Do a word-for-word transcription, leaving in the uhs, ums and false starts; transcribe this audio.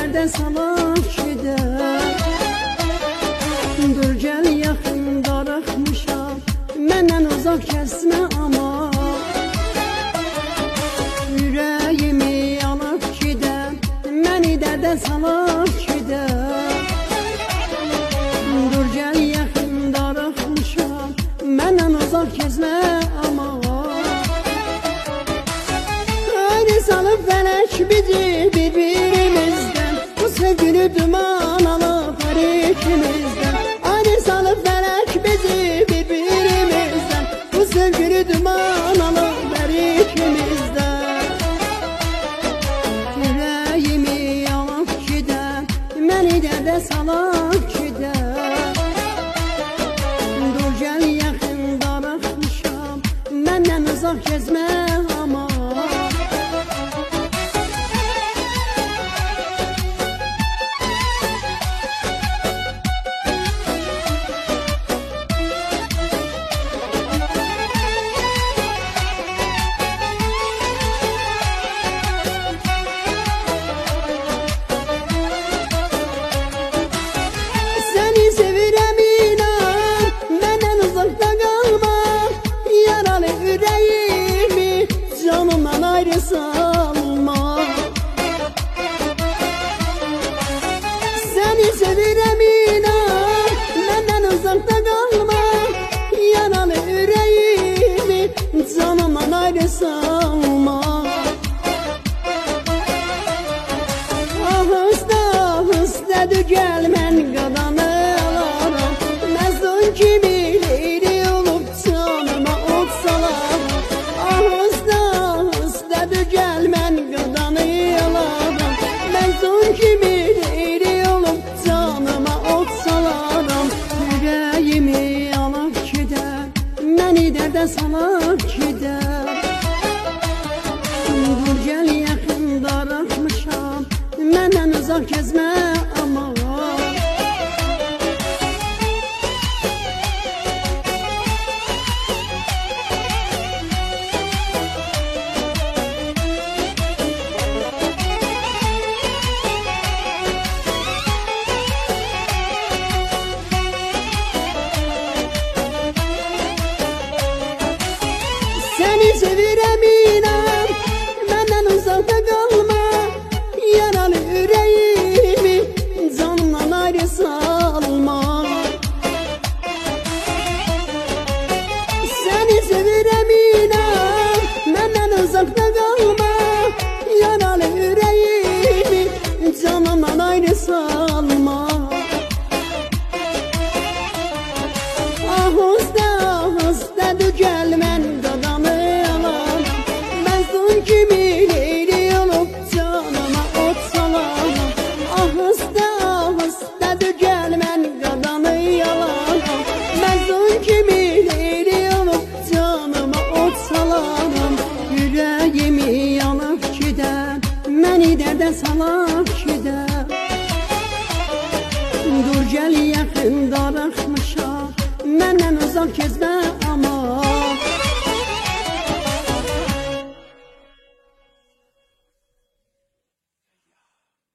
dərdə salaq gedər. Dur gəl yaxın darıxmışam, məndən uzaq kəsmə ama. Ürəyimi alıb gedər, məni dərdə salaq gedər. Dur gəl yaxın darıxmışam, məndən uzaq kəsmə ama. Ayrı salıb fələk bizi bir-birimizdən, bu sevgili duman alıb hər ikimizdən. Ayrı salıb fələk bizi bir-birimizdən, bu sevgili duman alıb hər ikimizdən. Ürəyimi alıb gedər, məni dərdə salıb gedər. Dur gəl yaxın darıxmışam, məndən uzaq kəsmə ama. Səni sevirəm inan, məndən uzaqda qalma. Yaralı ürəyimi canımdan ayrı salma. Səni sevirəm inan, məndən uzaqda qalma. Yaralı ürəyimi canımdan ayrı salma. Ahısta ahıstadır gəl mən qadanı alaram. Məzdun kimi leyli olub canıma ot salam. Ahısta ahıstadır gəl mən qadanı alaram. Məzdun kimi leyli olub canıma ot salaram. Ürəyimi alıb gedər, məni dərdə salıb gedər. Dur gəl yaxın darıxmışam, məndən uzaq kəsmə ama. Səni sevirəm inan, məndən uzaqda qalma. Yaralı ürəyimi canımdan ayrı salma. Səni sevirəm inan, məndən uzaqda qalma. Yaralı ürəyimi canımdan ayrı salma. Ahısta ahıstadır gəl mən qadanı alam. Məzdun kimi leyli olub canıma ot salam. Ahısta ahıstadır gəl mən qadanı alam. Məzdun kimi leyli olub canıma ot salam. Ürəyimi alıb gedər, məni dərdə salıb gedər. Dur gəl yaxın darıxmışam, məndən uzaq kəsmə